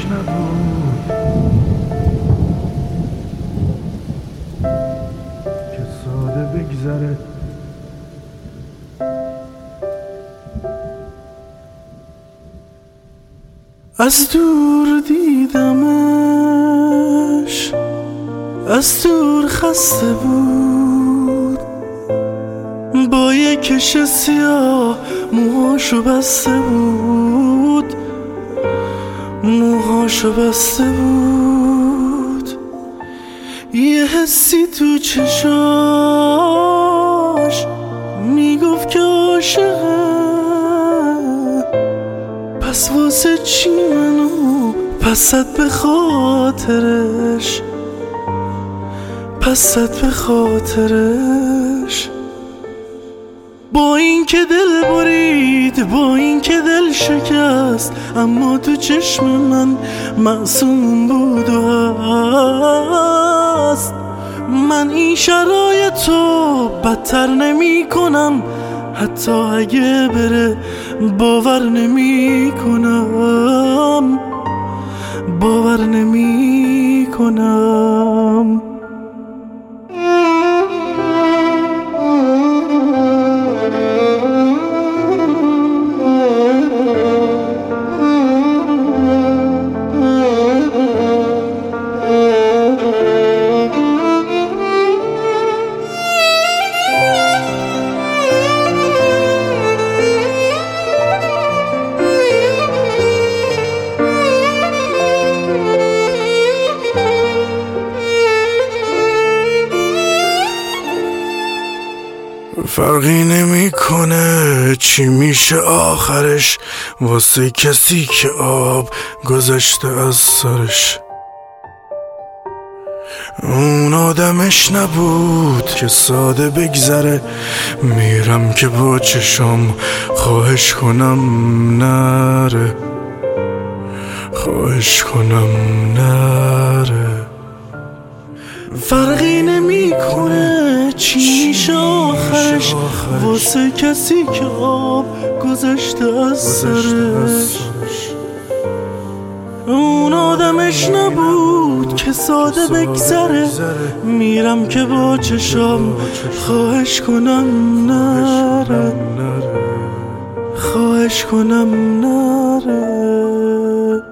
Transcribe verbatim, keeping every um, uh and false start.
نبود که ساده بگذره. از دور دیدمش، از دور خسته بود، با یک کش سیاه موهاشو بسته بود، موهاشو بسته بود. یه حسی تو چشاش میگفت که عاشقه، پس واسه چی منو پست به خاطرش، پست به خاطرش. با این که دل برید، با این که دل شکست، اما تو چشم من معصوم بود و هست. من این شرایطو بدتر نمی کنم، حتی اگه بره باور نمی کنم، باور نمی کنم. فرقی نمیکنه چی میشه آخرش، واسه کسی که آب گذشته از سرش. اون آدمش نبود که ساده بگذره، میرم که با چشام خواهش کنم نره، خواهش کنم نره. فرقی نمیکنه چی میشه آخرش، واسه کسی که آب گذشته از سرش. اون آدمش نبود که ساده بگذره، میرم که با چشام خواهش کنم نره، خواهش کنم نره.